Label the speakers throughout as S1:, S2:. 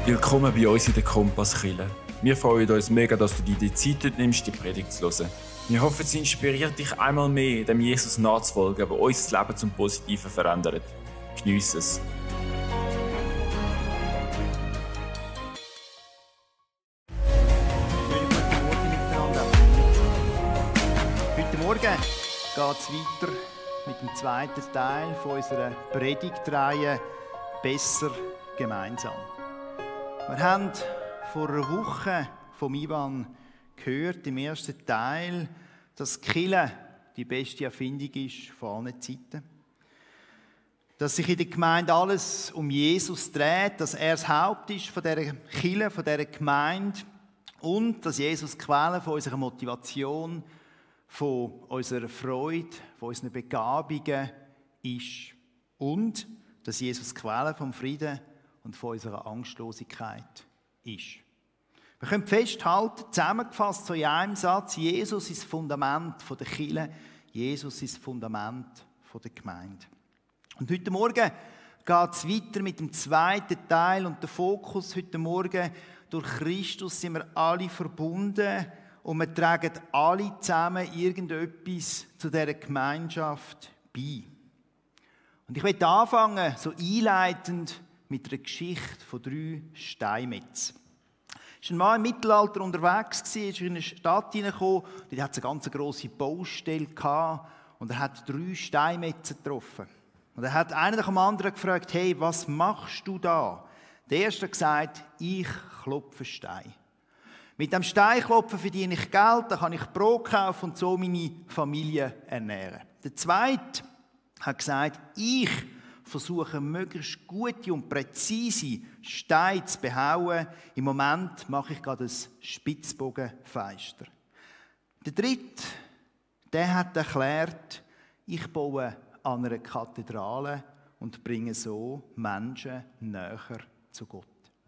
S1: Willkommen bei uns in der Kompasskirche. Wir freuen uns mega, dass du dir die Zeit nimmst, die Predigt zu hören. Wir hoffen, sie inspiriert dich einmal mehr, dem Jesus nachzufolgen, der unser Leben zum Positiven verändert. Geniesse es.
S2: Heute Morgen geht es weiter mit dem zweiten Teil von unserer Predigtreihe «Besser gemeinsam». Wir haben vor einer Woche vom Ivan gehört, im ersten Teil, dass die Kirche die beste Erfindung ist von allen Zeiten. Dass sich in der Gemeinde alles um Jesus dreht, dass er das Haupt ist von dieser Kirche, von dieser Gemeinde und dass Jesus die Quelle von unserer Motivation, von unserer Freude, von unseren Begabungen ist. Und dass Jesus die Quelle vom Frieden und von unserer Angstlosigkeit ist. Wir können festhalten, zusammengefasst so in einem Satz, Jesus ist das Fundament der Kirche, Jesus ist das Fundament der Gemeinde. Und heute Morgen geht es weiter mit dem zweiten Teil und der Fokus heute Morgen, durch Christus sind wir alle verbunden und wir tragen alle zusammen irgendetwas zu dieser Gemeinschaft bei. Und ich möchte anfangen, so einleitend, mit einer Geschichte von 3 Steinmetzen. Er war ein Mann im Mittelalter unterwegs, ist in eine Stadt hineingekommen, dort hatte es eine ganz grosse Baustelle gehabt, und er hat 3 Steinmetzen getroffen. Und er hat einen nach dem anderen gefragt, hey, was machst du da? Der erste hat gesagt, ich klopfe Stein. Mit dem Steinklopfen verdiene ich Geld, da kann ich Brot kaufen und so meine Familie ernähren. Der zweite hat gesagt, ich versuche möglichst gute und präzise Steine zu behauen. Im Moment mache ich gerade ein Spitzbogenfenster. Der dritte, der hat erklärt, ich baue an einer Kathedrale und bringe so Menschen näher zu Gott.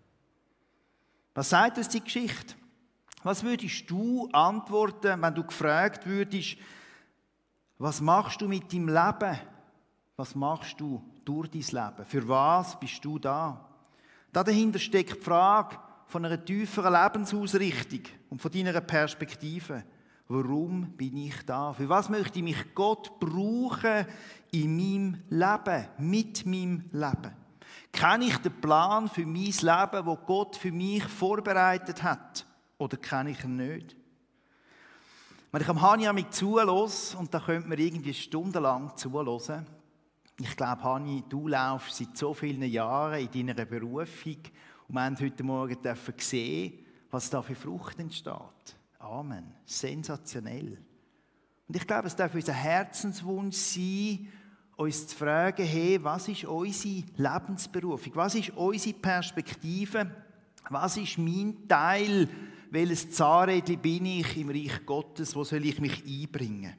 S2: Was sagt uns die Geschichte? Was würdest du antworten, wenn du gefragt würdest, was machst du mit deinem Leben? Was machst du durch dein Leben? Für was bist du da? Dahinter steckt die Frage von einer tieferen Lebensausrichtung und von deiner Perspektive. Warum bin ich da? Für was möchte mich Gott brauchen in meinem Leben, mit meinem Leben? Kenne ich den Plan für mein Leben, wo Gott für mich vorbereitet hat? Oder kenne ich ihn nicht? Wenn ich am Hani zuhöre, und da könnte man irgendwie stundenlang zuhören, ich glaube, Hani, du laufst seit so vielen Jahren in deiner Berufung und wir haben heute Morgen gesehen, was da für Frucht entsteht. Amen. Sensationell. Und ich glaube, es darf unser Herzenswunsch sein, uns zu fragen, hey, was ist unsere Lebensberufung? Was ist unsere Perspektive? Was ist mein Teil? Welches Zahnrädchen bin ich im Reich Gottes? Wo soll ich mich einbringen?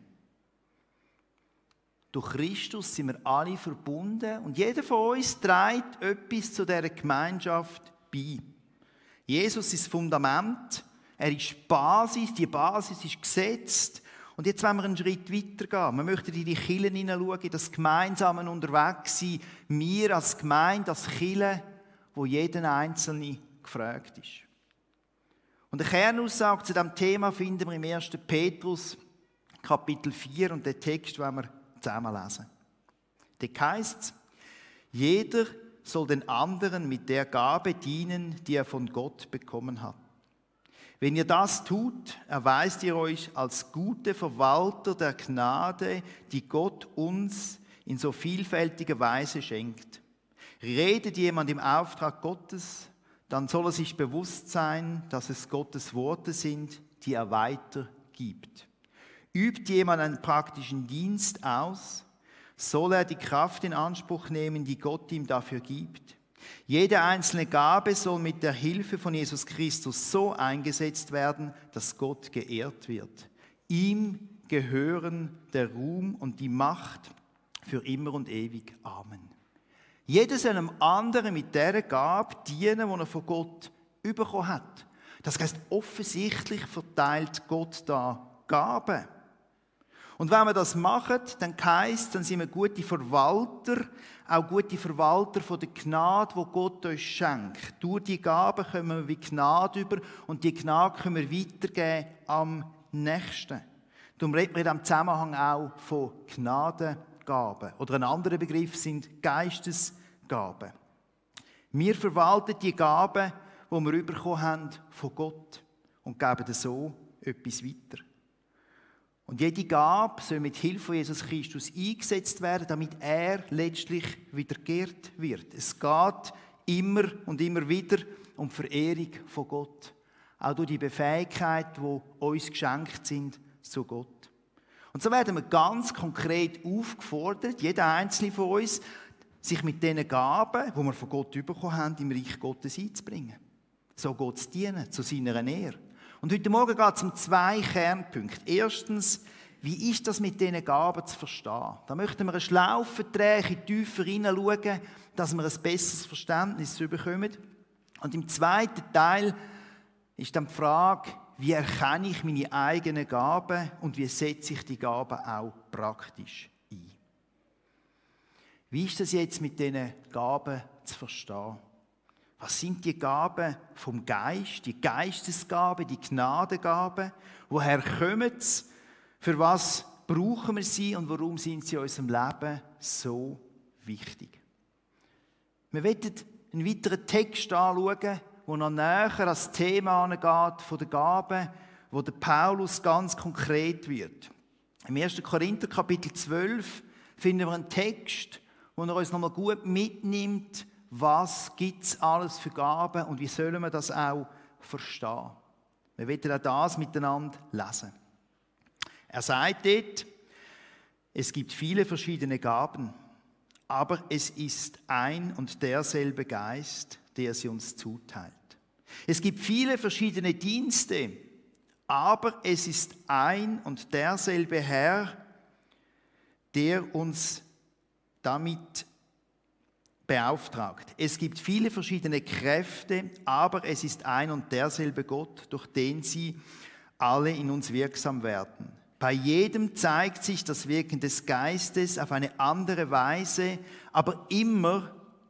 S2: Durch Christus sind wir alle verbunden und jeder von uns trägt etwas zu dieser Gemeinschaft bei. Jesus ist das Fundament, er ist die Basis ist gesetzt. Und jetzt wollen wir einen Schritt weitergehen. Wir möchten in die Kirche hineinschauen, in das gemeinsame Unterwegssein. Wir als Gemeinde, als Kirche, wo jeder Einzelne gefragt ist. Und eine Kernaussage zu diesem Thema finden wir im 1. Petrus, Kapitel 4, und den Text wollen wir zusammen lesen. Da heisst es, jeder soll den anderen mit der Gabe dienen, die er von Gott bekommen hat. Wenn ihr das tut, erweist ihr euch als gute Verwalter der Gnade, die Gott uns in so vielfältiger Weise schenkt. Redet jemand im Auftrag Gottes, dann soll er sich bewusst sein, dass es Gottes Worte sind, die er weitergibt. Übt jemand einen praktischen Dienst aus, soll er die Kraft in Anspruch nehmen, die Gott ihm dafür gibt. Jede einzelne Gabe soll mit der Hilfe von Jesus Christus so eingesetzt werden, dass Gott geehrt wird. Ihm gehören der Ruhm und die Macht für immer und ewig. Amen. Jeder soll einem anderen mit dieser Gabe dienen, die er von Gott bekommen hat. Das heisst, offensichtlich verteilt Gott da Gaben. Und wenn wir das machen, dann sind wir gute Verwalter, auch gute Verwalter von der Gnade, die Gott uns schenkt. Durch die Gaben kommen wir wie Gnade über und die Gnade können wir weitergeben am Nächsten. Darum reden wir in diesem Zusammenhang auch von Gnadengaben. Oder ein anderer Begriff sind Geistesgaben. Wir verwalten die Gaben, die wir bekommen haben, von Gott und geben so etwas weiter. Und jede Gabe soll mit Hilfe von Jesus Christus eingesetzt werden, damit er letztlich wieder geehrt wird. Es geht immer und immer wieder um die Verehrung von Gott. Auch durch die Befähigkeit, die uns geschenkt sind zu Gott. Und so werden wir ganz konkret aufgefordert, jeder Einzelne von uns, sich mit diesen Gaben, die wir von Gott bekommen haben, im Reich Gottes einzubringen. So Gott zu dienen, zu seiner Ehre. Und heute Morgen geht es um 2 Kernpunkte. Erstens, wie ist das mit diesen Gaben zu verstehen? Da möchten wir einen Schlaufenvertrag tiefer hineinschauen, dass wir ein besseres Verständnis bekommen. Und im zweiten Teil ist dann die Frage, wie erkenne ich meine eigenen Gaben und wie setze ich die Gaben auch praktisch ein? Wie ist das jetzt mit diesen Gaben zu verstehen? Was sind die Gaben vom Geist, die Geistesgaben, die Gnadengaben? Woher kommen sie? Für was brauchen wir sie und warum sind sie in unserem Leben so wichtig? Wir werden einen weiteren Text anschauen, der noch näher an das Thema angeht von den Gaben, wo der Paulus ganz konkret wird. Im 1. Korinther Kapitel 12 finden wir einen Text, wo er uns nochmal gut mitnimmt, was gibt es alles für Gaben und wie sollen wir das auch verstehen. Wir werden auch das miteinander lesen. Er sagt dort, es gibt viele verschiedene Gaben, aber es ist ein und derselbe Geist, der sie uns zuteilt. Es gibt viele verschiedene Dienste, aber es ist ein und derselbe Herr, der uns damit beauftragt. Es gibt viele verschiedene Kräfte, aber es ist ein und derselbe Gott, durch den sie alle in uns wirksam werden. Bei jedem zeigt sich das Wirken des Geistes auf eine andere Weise, aber immer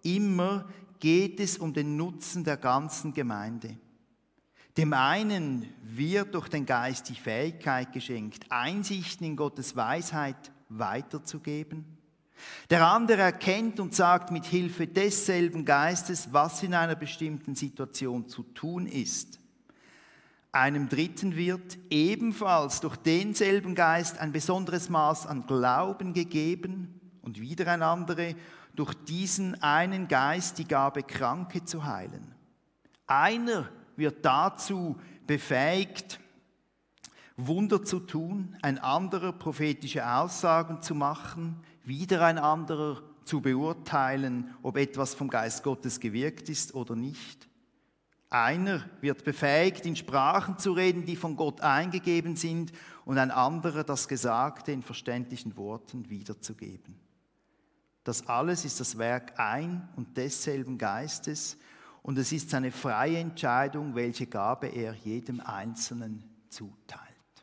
S2: geht es um den Nutzen der ganzen Gemeinde. Dem einen wird durch den Geist die Fähigkeit geschenkt, Einsichten in Gottes Weisheit weiterzugeben. Der andere erkennt und sagt mit Hilfe desselben Geistes, was in einer bestimmten Situation zu tun ist. Einem Dritten wird ebenfalls durch denselben Geist ein besonderes Maß an Glauben gegeben und wieder ein anderer durch diesen einen Geist die Gabe, Kranke zu heilen. Einer wird dazu befähigt, Wunder zu tun, ein anderer prophetische Aussagen zu machen, wieder ein anderer zu beurteilen, ob etwas vom Geist Gottes gewirkt ist oder nicht. Einer wird befähigt, in Sprachen zu reden, die von Gott eingegeben sind, und ein anderer das Gesagte in verständlichen Worten wiederzugeben. Das alles ist das Werk ein und desselben Geistes, und es ist seine freie Entscheidung, welche Gabe er jedem Einzelnen zuteilt.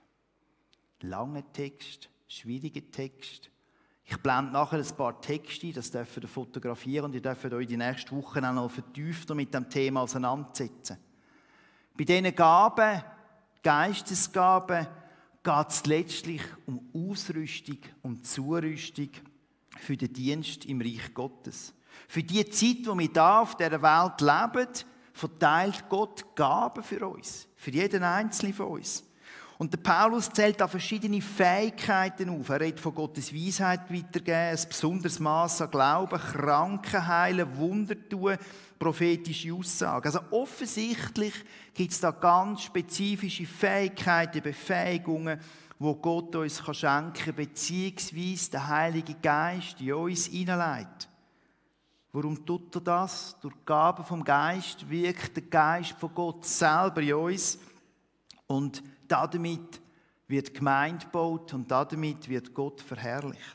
S2: Langer Text, schwieriger Text. Ich blende nachher ein paar Texte, das dürft ihr fotografieren und ihr dürft euch die nächsten Wochen auch noch vertiefter mit dem Thema auseinandersetzen. Bei diesen Gaben, Geistesgaben, geht es letztlich um Ausrüstung, um Zurüstung für den Dienst im Reich Gottes. Für die Zeit, die wir hier auf dieser Welt leben, verteilt Gott Gaben für uns, für jeden Einzelnen von uns. Und der Paulus zählt da verschiedene Fähigkeiten auf. Er redet von Gottes Weisheit weitergeben, ein besonderes Maß an Glauben, Kranken heilen, Wunder tun, prophetische Aussagen. Also offensichtlich gibt es da ganz spezifische Fähigkeiten, Befähigungen, die Gott uns schenken kann, beziehungsweise der Heilige Geist in uns hineinlegt. Warum tut er das? Durch die Gabe vom Geist wirkt der Geist von Gott selber in uns und damit wird die Gemeinde gebaut und damit wird Gott verherrlicht.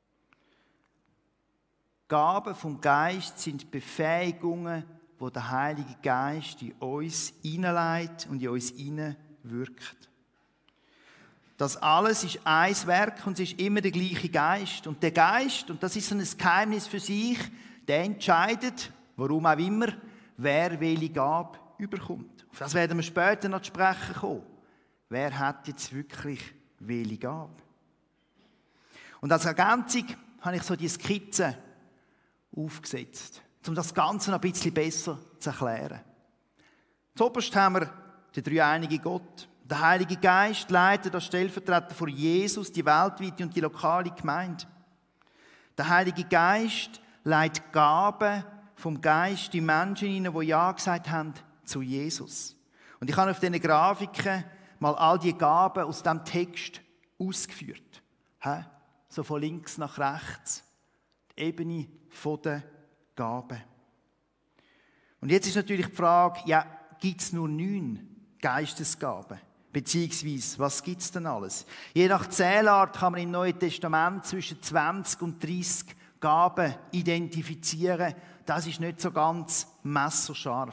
S2: Gaben vom Geist sind Befähigungen, die der Heilige Geist in uns hineinlegt und in uns hineinwirkt. Das alles ist ein Werk und es ist immer der gleiche Geist. Und der Geist, und das ist so ein Geheimnis für sich, der entscheidet, warum auch immer, wer welche Gabe überkommt. Auf das werden wir später noch zu sprechen kommen. Wer hat jetzt wirklich welche Gabe? Und als Ergänzung habe ich so die Skizze aufgesetzt, um das Ganze noch ein bisschen besser zu erklären. Zuoberst haben wir den dreieinigen Gott. Der Heilige Geist leitet als Stellvertreter von Jesus die weltweite und die lokale Gemeinde. Der Heilige Geist leitet Gaben vom Geist die Menschen hinein, die Ja gesagt haben zu Jesus. Und ich habe auf diesen Grafiken mal all die Gaben aus diesem Text ausgeführt. So von links nach rechts. Die Ebene der Gaben. Und jetzt ist natürlich die Frage, ja, gibt es nur 9 Geistesgaben? Beziehungsweise, was gibt es denn alles? Je nach Zählart kann man im Neuen Testament zwischen 20 und 30 Gaben identifizieren. Das ist nicht so ganz messerscharf.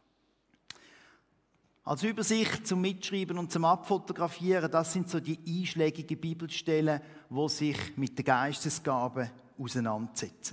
S2: Als Übersicht zum Mitschreiben und zum Abfotografieren, das sind so die einschlägigen Bibelstellen, die sich mit den Geistesgaben auseinandersetzen.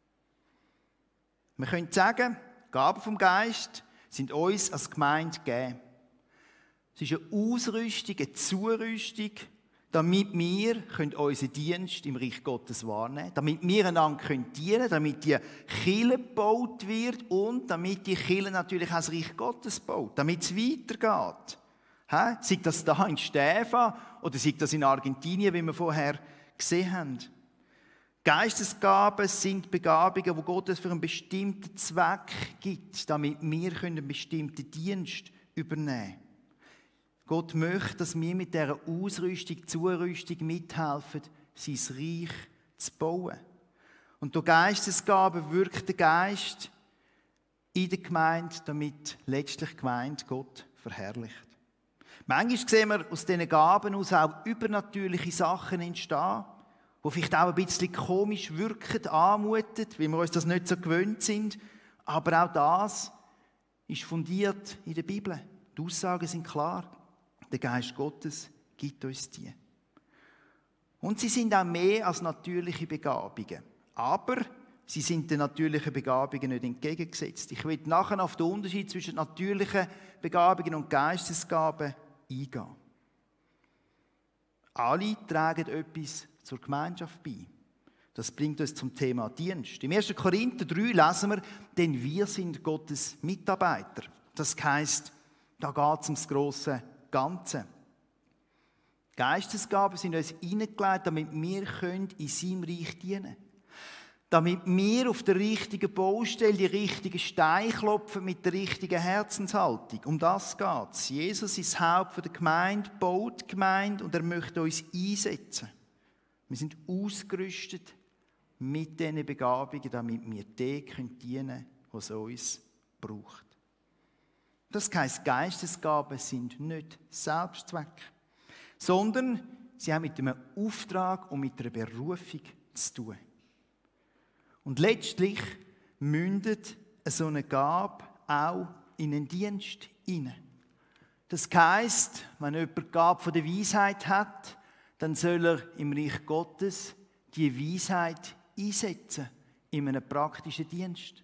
S2: Man könnte sagen, Gaben vom Geist sind uns als Gemeinde gegeben. Es ist eine Ausrüstung, eine Zurüstung, damit wir unseren Dienst im Reich Gottes wahrnehmen können, damit wir einander dienen können, damit die Kirche gebaut wird und damit die Kirche natürlich auch das Reich Gottes baut, damit es weitergeht. Sei das da in Stäfa oder sei das in Argentinien, wie wir vorher gesehen haben. Geistesgaben sind Begabungen, die Gott für einen bestimmten Zweck gibt, damit wir einen bestimmten Dienst übernehmen können. Gott möchte, dass wir mit dieser Ausrüstung, Zurüstung mithelfen, sein Reich zu bauen. Und durch Geistesgaben wirkt der Geist in der Gemeinde, damit letztlich die Gemeinde Gott verherrlicht. Manchmal sehen wir aus diesen Gaben aus auch übernatürliche Sachen entstehen, die vielleicht auch ein bisschen komisch wirken, anmuten, weil wir uns das nicht so gewöhnt sind. Aber auch das ist fundiert in der Bibel. Die Aussagen sind klar. Der Geist Gottes gibt uns die. Und sie sind auch mehr als natürliche Begabungen. Aber sie sind den natürlichen Begabungen nicht entgegengesetzt. Ich will nachher auf den Unterschied zwischen natürlichen Begabungen und Geistesgaben eingehen. Alle tragen etwas zur Gemeinschaft bei. Das bringt uns zum Thema Dienst. Im 1. Korinther 3 lesen wir, denn wir sind Gottes Mitarbeiter. Das heisst, da geht es ums grosse Ganze. Geistesgaben sind uns hineingelegt, damit wir in seinem Reich dienen können. Damit wir auf der richtigen Baustelle die richtigen Steine klopfen mit der richtigen Herzenshaltung. Um das geht es. Jesus ist das Haupt der Gemeinde, baut die Gemeinde und er möchte uns einsetzen. Wir sind ausgerüstet mit diesen Begabungen, damit wir dem dienen können, was uns braucht. Das heisst, Geistesgaben sind nicht Selbstzweck, sondern sie haben mit einem Auftrag und mit einer Berufung zu tun. Und letztlich mündet so eine Gabe auch in einen Dienst hinein. Das heisst, wenn jemand die Gabe von der Weisheit hat, dann soll er im Reich Gottes die Weisheit einsetzen in einem praktischen Dienst.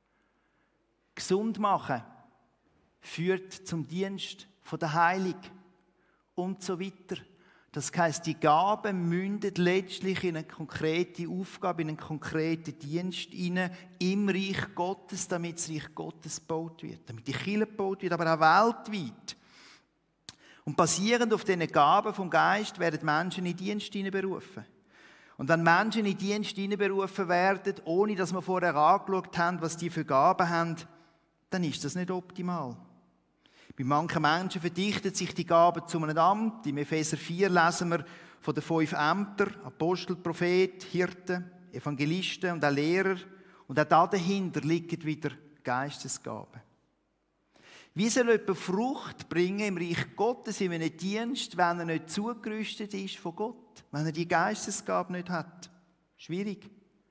S2: Gesund machen führt zum Dienst der Heilung und so weiter. Das heisst, die Gabe mündet letztlich in eine konkrete Aufgabe, in einen konkreten Dienst hinein, im Reich Gottes, damit das Reich Gottes gebaut wird, damit die Kirche gebaut wird, aber auch weltweit. Und basierend auf diesen Gaben vom Geist werden Menschen in Dienst berufen. Und wenn Menschen in Dienst berufen werden, ohne dass wir vorher angeschaut haben, was die für Gaben haben, dann ist das nicht optimal. Bei manchen Menschen verdichtet sich die Gabe zu einem Amt. Im Epheser 4 lesen wir von den 5 Ämtern: Apostel, Prophet, Hirten, Evangelisten und auch Lehrer. Und auch dahinter liegen wieder Geistesgaben. Wie soll jemand Frucht bringen im Reich Gottes in einem Dienst, wenn er nicht zugerüstet ist von Gott? Wenn er die Geistesgabe nicht hat? Schwierig.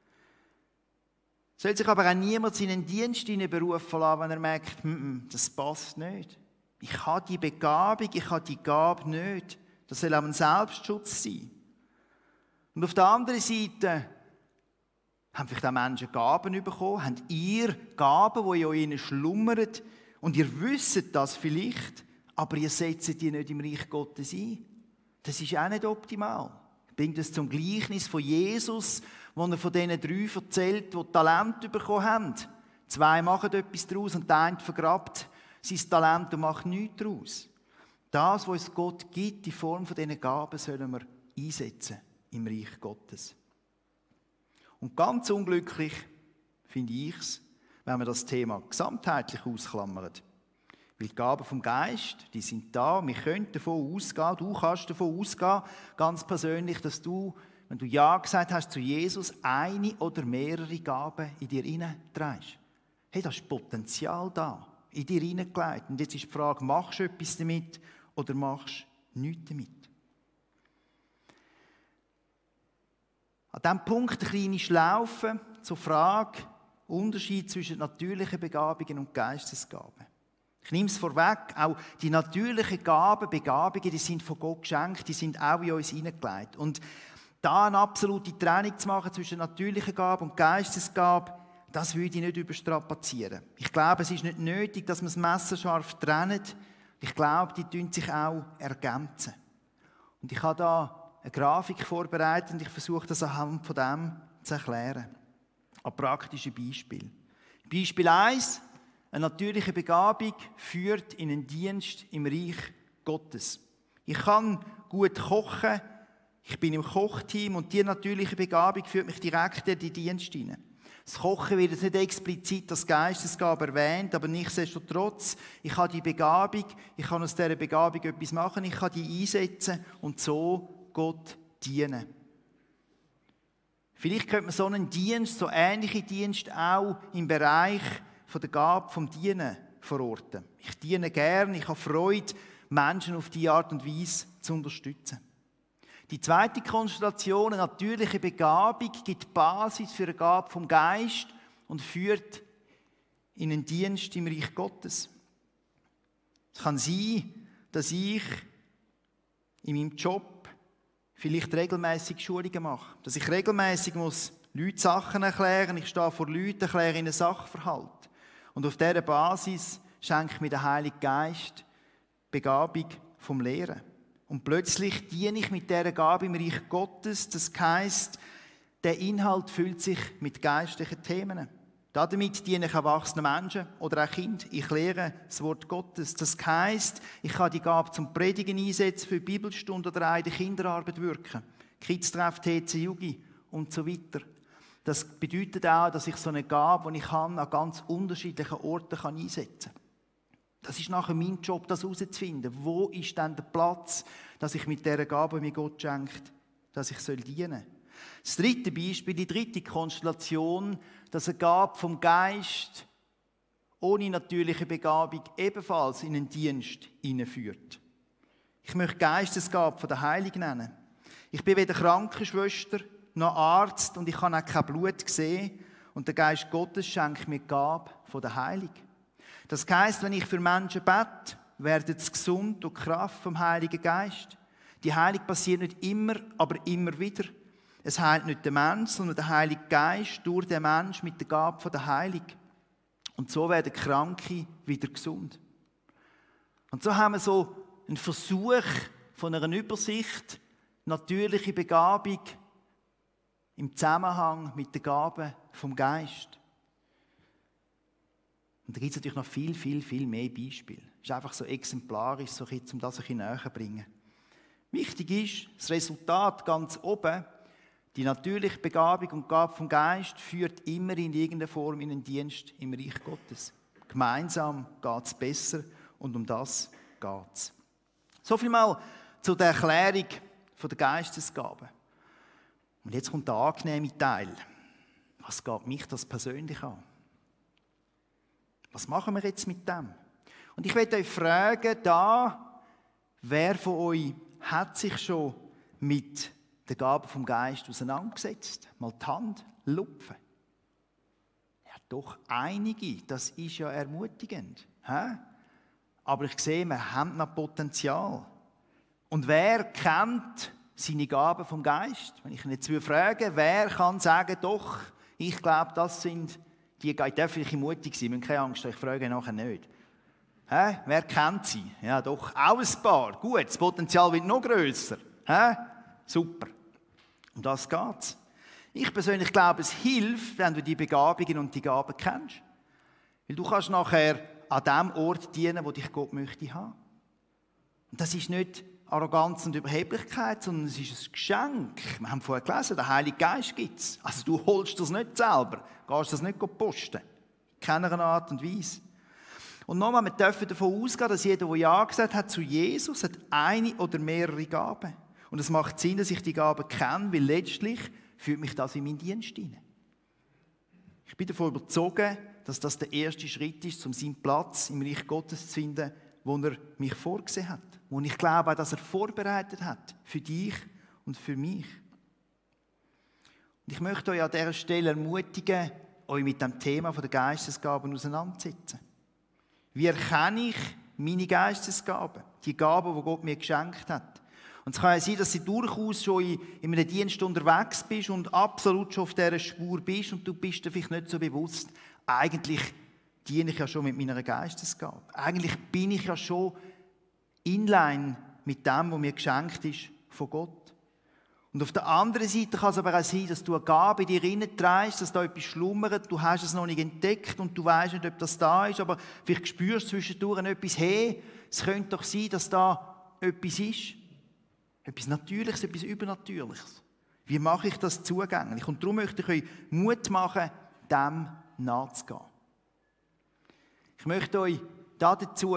S2: Soll sich aber auch niemand in einen Dienst berufen lassen, wenn er merkt, das passt nicht. Ich habe die Begabung, ich habe die Gabe nicht. Das soll auch ein Selbstschutz sein. Und auf der anderen Seite haben vielleicht auch Menschen Gaben bekommen, haben ihr Gaben, die in euch schlummern, und ihr wisst das vielleicht, aber ihr setzt die nicht im Reich Gottes ein. Das ist auch nicht optimal. Ich bringe das zum Gleichnis von Jesus, wo er von diesen 3 erzählt, die Talente bekommen haben. 2 machen etwas daraus und der eine vergrabt sein Talent und macht nichts daraus. Das, was uns Gott gibt, in Form von diesen Gaben, sollen wir einsetzen im Reich Gottes. Und ganz unglücklich finde ich es, wenn wir das Thema gesamtheitlich ausklammern. Weil die Gaben vom Geist, die sind da, wir können davon ausgehen, du kannst davon ausgehen, ganz persönlich, dass du, wenn du Ja gesagt hast zu Jesus, eine oder mehrere Gaben in dir hineinträgst. Hey, da ist Potenzial da, in dir hineingelegt. Und jetzt ist die Frage, machst du etwas damit oder machst du nichts damit? An diesem Punkt eine kleine Schlaufe zur Frage, Unterschied zwischen natürlichen Begabungen und Geistesgaben. Ich nehme es vorweg, auch die natürlichen Begabungen, die sind von Gott geschenkt, die sind auch in uns hineingelegt. Und da eine absolute Trennung zu machen zwischen natürlichen Gaben und Geistesgaben, das würde ich nicht überstrapazieren. Ich glaube, es ist nicht nötig, dass man es messerscharf trennt. Ich glaube, die tun sich auch ergänzen. Und ich habe da eine Grafik vorbereitet und ich versuche das anhand von dem zu erklären. Ein praktisches Beispiel. Beispiel 1. Eine natürliche Begabung führt in einen Dienst im Reich Gottes. Ich kann gut kochen, ich bin im Kochteam und die natürliche Begabung führt mich direkt in den Dienst hinein. Das Kochen wird jetzt nicht explizit als Geistesgabe erwähnt, aber nichtsdestotrotz, ich habe die Begabung, ich kann aus dieser Begabung etwas machen, ich kann die einsetzen und so Gott dienen. Vielleicht könnte man so einen Dienst, so ähnliche Dienste auch im Bereich von der Gabe vom Dienen verorten. Ich diene gern, ich habe Freude, Menschen auf diese Art und Weise zu unterstützen. Die zweite Konstellation, eine natürliche Begabung, gibt die Basis für eine Gabe vom Geist und führt in einen Dienst im Reich Gottes. Es kann sein, dass ich in meinem Job vielleicht regelmäßig Schulungen mache, dass ich regelmäßig Leute Sachen erklären, ich stehe vor Leuten, erkläre ihnen Sachverhalt. Und auf dieser Basis schenkt mir der Heilige Geist Begabung vom Lehren. Und plötzlich diene ich mit dieser Gabe im Reich Gottes. Das heisst, der Inhalt füllt sich mit geistlichen Themen. Damit diene ich erwachsenen Menschen oder auch Kindern. Ich lehre das Wort Gottes. Das heisst, ich kann die Gabe zum Predigen einsetzen, für Bibelstunde oder auch in der Kinderarbeit wirken. Kids-Treff, TC Jugi und so weiter. Das bedeutet auch, dass ich so eine Gabe, die ich habe, an ganz unterschiedlichen Orten einsetzen kann. Das ist nachher mein Job, das herauszufinden. Wo ist denn der Platz, dass ich mit dieser Gabe, die mir Gott schenkt, dass ich dienen soll? Das dritte Beispiel, die dritte Konstellation, dass eine Gabe vom Geist ohne natürliche Begabung ebenfalls in einen Dienst hineinführt. Ich möchte Geistesgabe von der Heiligen nennen. Ich bin weder Krankenschwester noch Arzt und ich habe auch kein Blut gesehen. Und der Geist Gottes schenkt mir die Gabe von der Heiligen. Das heisst, wenn ich für Menschen bete, werden sie gesund durch die Kraft vom Heiligen Geist. Die Heilung passiert nicht immer, aber immer wieder. Es heilt nicht der Mensch, sondern der Heilige Geist durch den Mensch mit der Gabe von der Heilung. Und so werden Kranke wieder gesund. Und so haben wir so einen Versuch von einer Übersicht, natürliche Begabung im Zusammenhang mit der Gabe vom Geist. Und da gibt es natürlich noch viel mehr Beispiele. Das ist einfach so exemplarisch, um das ein bisschen näher zu bringen. Wichtig ist, das Resultat ganz oben, die natürliche Begabung und Gabe vom Geist führt immer in irgendeiner Form in einen Dienst im Reich Gottes. Gemeinsam geht es besser und um das geht es. So viel mal zu der Erklärung der Geistesgaben. Und jetzt kommt der angenehme Teil. Was geht mich das persönlich an? Was machen wir jetzt mit dem? Und ich möchte euch fragen, wer von euch hat sich schon mit der Gabe vom Geist auseinandergesetzt? Mal die Hand lupfen. Ja, doch einige, das ist ja ermutigend. Aber ich sehe, wir haben noch Potenzial. Und wer kennt seine Gaben vom Geist? Wenn ich ihn jetzt frage, wer kann sagen, doch, ich glaube, das sind die Gaben. Darf ich mutig sein? Ich habe keine Angst, ich frage nachher nicht. Wer kennt sie? Ja, doch, auch ein paar. Gut, das Potenzial wird noch grösser. Super. Um das geht's. Ich persönlich glaube, es hilft, wenn du die Begabungen und die Gaben kennst. Weil du kannst nachher an dem Ort dienen, wo dich Gott möchte haben. Und das ist nicht Arroganz und Überheblichkeit, sondern es ist ein Geschenk. Wir haben vorher gelesen, der Heilige Geist gibt es. Also du holst das nicht selber, gehst das nicht posten. In keiner Art und Weise. Und nochmal, wir dürfen davon ausgehen, dass jeder, der Ja gesagt hat zu Jesus, hat eine oder mehrere Gaben. Und es macht Sinn, dass ich die Gaben kenne, weil letztlich führt mich das in meinen Dienst hinein. Ich bin davon überzeugt, dass das der erste Schritt ist, um seinen Platz im Reich Gottes zu finden, wo er mich vorgesehen hat. Wo ich glaube, dass er vorbereitet hat für dich und für mich. Und ich möchte euch an dieser Stelle ermutigen, euch mit dem Thema der Geistesgaben auseinanderzusetzen. Wie erkenne ich meine Geistesgaben? Die Gaben, die Gott mir geschenkt hat. Und es kann ja sein, dass du durchaus schon in einem Dienst unterwegs bist und absolut schon auf dieser Spur bist und du bist dir vielleicht nicht so bewusst, eigentlich diene ich ja schon mit meiner Geistesgabe. Eigentlich bin ich ja schon inline mit dem, was mir geschenkt ist von Gott. Und auf der anderen Seite kann es aber auch sein, dass du eine Gabe in dir hineinträgst, dass da etwas schlummert, du hast es noch nicht entdeckt und du weißt nicht, ob das da ist, aber vielleicht spürst du zwischendurch etwas, hey, es könnte doch sein, dass da etwas ist. Etwas Natürliches, etwas Übernatürliches. Wie mache ich das zugänglich? Und darum möchte ich euch Mut machen, dem nachzugehen. Ich möchte euch dazu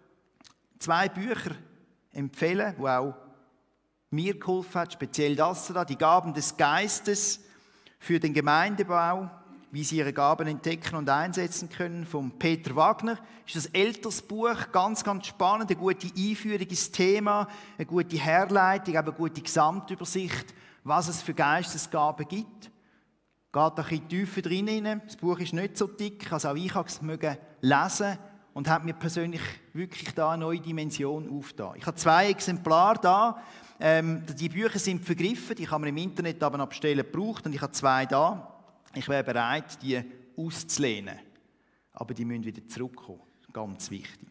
S2: 2 Bücher empfehlen, die auch mir geholfen haben, speziell das da, die Gaben des Geistes für den Gemeindebau, wie sie ihre Gaben entdecken und einsetzen können, von Peter Wagner. Das ist ein älteres Buch, ganz, ganz spannend, eine gute Einführung ins Thema, eine gute Herleitung, aber eine gute Gesamtübersicht, was es für Geistesgaben gibt. Geht da ein bisschen tiefer drin. Das Buch ist nicht so dick, also auch ich konnte es lesen und hat mir persönlich wirklich da eine neue Dimension aufgetan. Ich habe 2 Exemplare da. Die Bücher sind vergriffen, die kann man im Internet aber noch bestellen gebraucht und ich habe 2 da. Ich wäre bereit, die auszulehnen. Aber die müssen wieder zurückkommen. Ganz wichtig.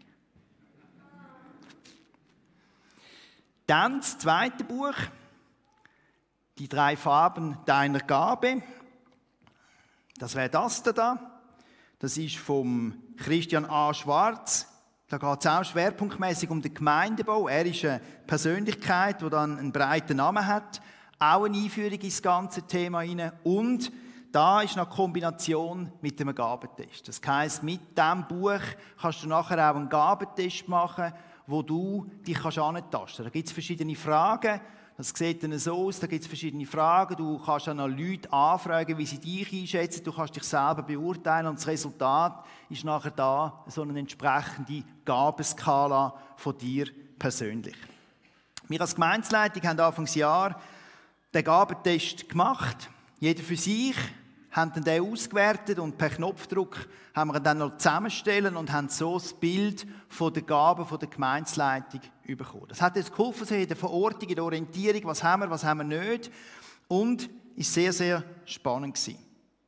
S2: Dann das zweite Buch. Die 3 Farben deiner Gabe. Das wäre das da. Das ist vom Christian A. Schwarz. Da geht es auch schwerpunktmäßig um den Gemeindebau. Er ist eine Persönlichkeit, die dann einen breiten Namen hat. Auch eine Einführung ins ganze Thema hinein. Und da ist noch eine Kombination mit dem Gabentest. Das heisst, mit diesem Buch kannst du nachher auch einen Gabentest machen, wo du dich antasten kannst. Da gibt es verschiedene Fragen. Das sieht dann so aus, da gibt es verschiedene Fragen. Du kannst dann auch Leute anfragen, wie sie dich einschätzen. Du kannst dich selber beurteilen und das Resultat ist nachher da, so eine entsprechende Gabenskala von dir persönlich. Wir als Gemeindeleitung haben Anfangsjahr den Gabentest gemacht. Jeder für sich, haben dann den ausgewertet und per Knopfdruck haben wir ihn dann noch zusammenstellen und haben so das Bild von der Gaben von der Gemeindeleitung bekommen. Das hat uns geholfen in der Verortung, in der Orientierung, was haben wir nicht. Und ist sehr, sehr spannend gewesen.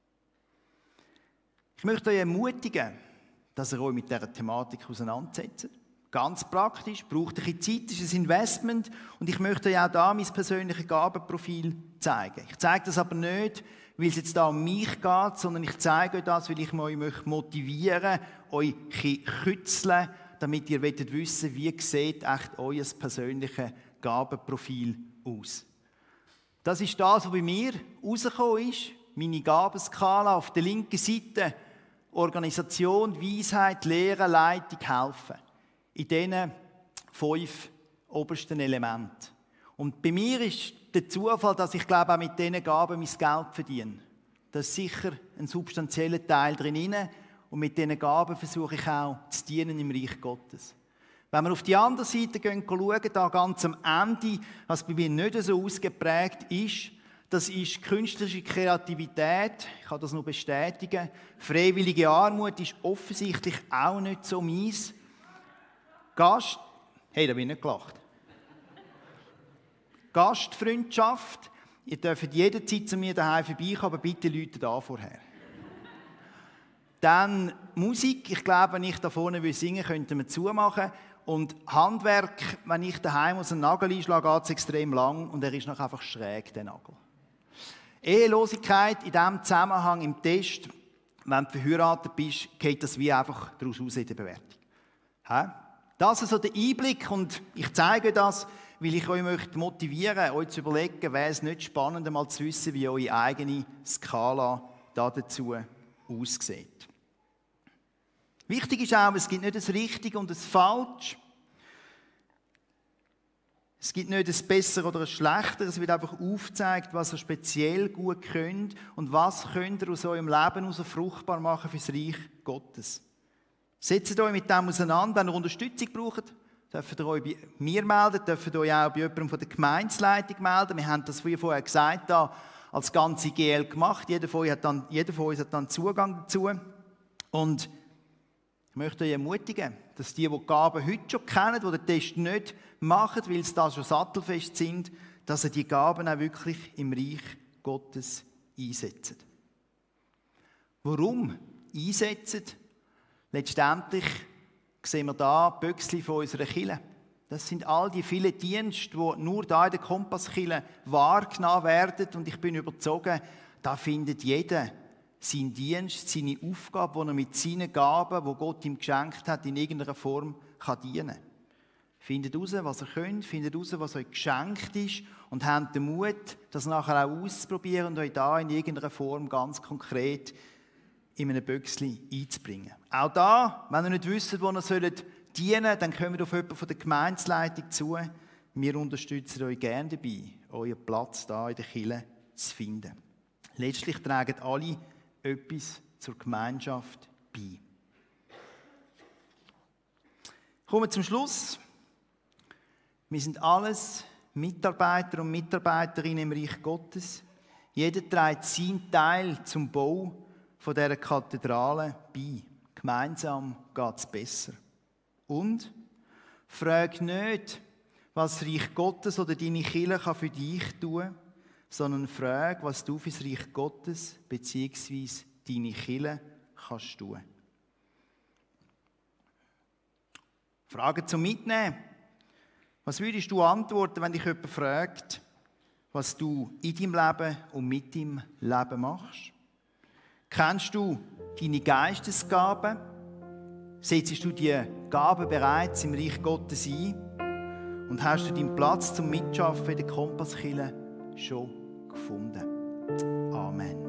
S2: Ich möchte euch ermutigen, dass ihr euch mit dieser Thematik auseinandersetzt. Ganz praktisch, braucht ein bisschen Zeit, ist ein Investment und ich möchte euch auch da mein persönliches Gabenprofil zeigen. Ich zeige das aber nicht, weil es jetzt da um mich geht, sondern ich zeige euch das, weil ich euch motivieren möchte, euch ein bisschen kützeln, damit ihr wissen wollt, wie sieht echt euer persönliches Gabenprofil aus. Das ist das, was bei mir rausgekommen ist, meine Gabenskala auf der linken Seite. Organisation, Weisheit, Lehre, Leitung, Helfen. In diesen 5 obersten Elementen. Und bei mir ist der Zufall, dass ich glaube, auch mit diesen Gaben mein Geld verdiene. Da ist sicher ein substanzieller Teil drin. Und mit diesen Gaben versuche ich auch zu dienen im Reich Gottes. Wenn wir auf die andere Seite schauen, da ganz am Ende, was bei mir nicht so ausgeprägt ist, das ist künstlerische Kreativität. Ich kann das nur bestätigen. Freiwillige Armut ist offensichtlich auch nicht so meins. Gast. Hey, da bin ich nicht gelacht. Gastfreundschaft. Ihr dürft jederzeit zu mir daheim vorbeikommen, aber bitte Leute da vorher. Dann Musik. Ich glaube, wenn ich da vorne singen will, könnten wir zumachen. Und Handwerk, wenn ich daheim einen Nagel einschlage, geht es extrem lang und er ist noch einfach schräg, der Nagel. Ehelosigkeit in diesem Zusammenhang im Test, wenn du verheiratet bist, geht das wie einfach daraus aus in der Bewertung. Das ist so der Einblick und ich zeige das, weil ich euch möchte motivieren, euch zu überlegen, wäre es nicht spannend, mal zu wissen, wie eure eigene Skala dazu aussieht. Wichtig ist auch, es gibt nicht das Richtige und das Falsche. Es gibt nicht ein Besser oder ein Schlechter, es wird einfach aufgezeigt, was ihr speziell gut könnt und was könnt ihr aus eurem Leben heraus fruchtbar machen für das Reich Gottes. Setzt euch mit dem auseinander, wenn ihr Unterstützung braucht, dürft ihr euch bei mir melden, dürft ihr euch auch bei jemandem von der Gemeindeleitung melden. Wir haben das vorher gesagt, da als ganze GL gemacht, jeder von uns hat dann Zugang dazu. Und ich möchte euch ermutigen, dass die Gaben heute schon kennen, die den Test nicht machen, weil sie da schon sattelfest sind, dass sie die Gaben auch wirklich im Reich Gottes einsetzen. Warum einsetzen? Letztendlich sehen wir da Büchsli von unserer Kirche. Das sind all die vielen Dienste, die nur da in der Kompasskirche wahrgenommen werden. Und ich bin überzeugt, da findet jeder seinen Dienst, seine Aufgabe, die er mit seinen Gaben, die Gott ihm geschenkt hat, in irgendeiner Form dienen kann. Findet heraus, was ihr könnt, findet heraus, was euch geschenkt ist und habt den Mut, das nachher auch auszuprobieren und euch da in irgendeiner Form ganz konkret in einem Büchsli einzubringen. Auch da, wenn ihr nicht wisst, wo ihr dienen sollt, dann kommt auf jemanden von der Gemeindeleitung zu. Wir unterstützen euch gerne dabei, euren Platz da in der Kirche zu finden. Letztlich tragen alle etwas zur Gemeinschaft bei. Kommen wir zum Schluss. Wir sind alles Mitarbeiter und Mitarbeiterinnen im Reich Gottes. Jeder trägt seinen Teil zum Bau von dieser Kathedrale bei. Gemeinsam geht es besser. Und frag nicht, was das Reich Gottes oder deine Kirche für dich tun kann, sondern frag, was du für das Reich Gottes bzw. deine Kirche kannst tun. Frage zum Mitnehmen. Was würdest du antworten, wenn dich jemand fragt, was du in deinem Leben und mit deinem Leben machst? Kennst du deine Geistesgaben? Setzt du die Gaben bereits im Reich Gottes ein? Und hast du deinen Platz zum Mitschaffen in der Kompasskirche schon gefunden? Amen.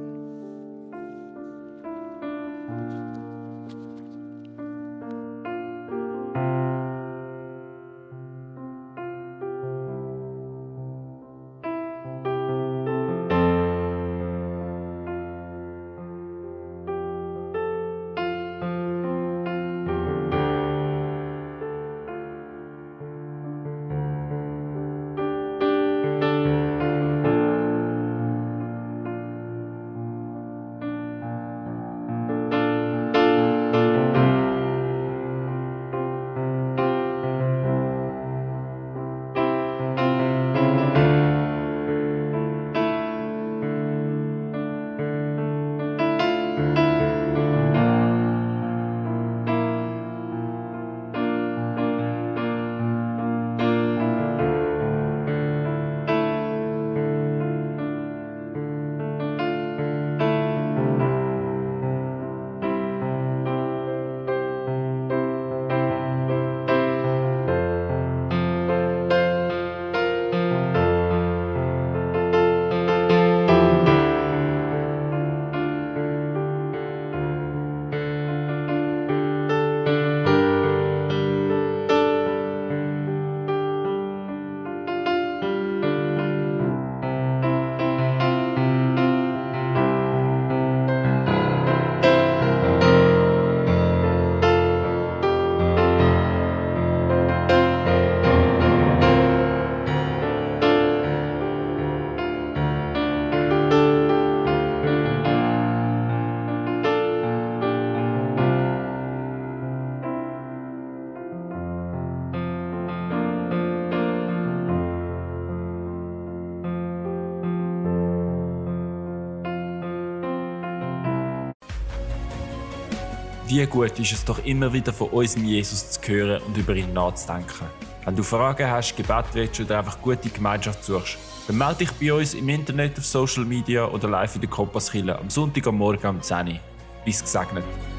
S1: Wie gut ist es doch immer wieder von unserem Jesus zu hören und über ihn nachzudenken. Wenn du Fragen hast, Gebet willst oder einfach gute Gemeinschaft suchst, dann melde dich bei uns im Internet, auf Social Media oder live in der Kompasskirche am Sonntag am Morgen um 10 Uhr. Bis gesegnet.